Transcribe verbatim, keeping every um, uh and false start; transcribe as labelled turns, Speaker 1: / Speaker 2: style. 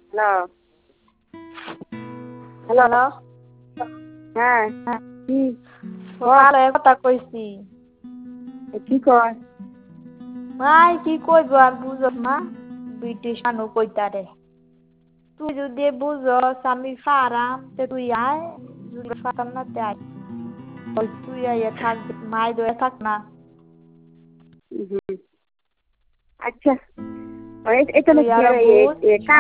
Speaker 1: hello hello
Speaker 2: hello
Speaker 1: হ্যাঁ
Speaker 2: হ্যাঁ
Speaker 1: কি
Speaker 2: সকালে কথা কইছি
Speaker 1: কি কয়
Speaker 2: ভাই কি কইব আর বুঝস না ব্রিটিশ মানুষ কইতারে তুই যদি বুঝস আমি ফারাম তে তুই আয় যদি ফারাম না তে আয় ওই তুই আইয়া থাক মাই দয়ে থাক না
Speaker 1: হুম আচ্ছা এটা
Speaker 2: তুই
Speaker 1: নাকি
Speaker 2: আরো বুঝ
Speaker 1: কাম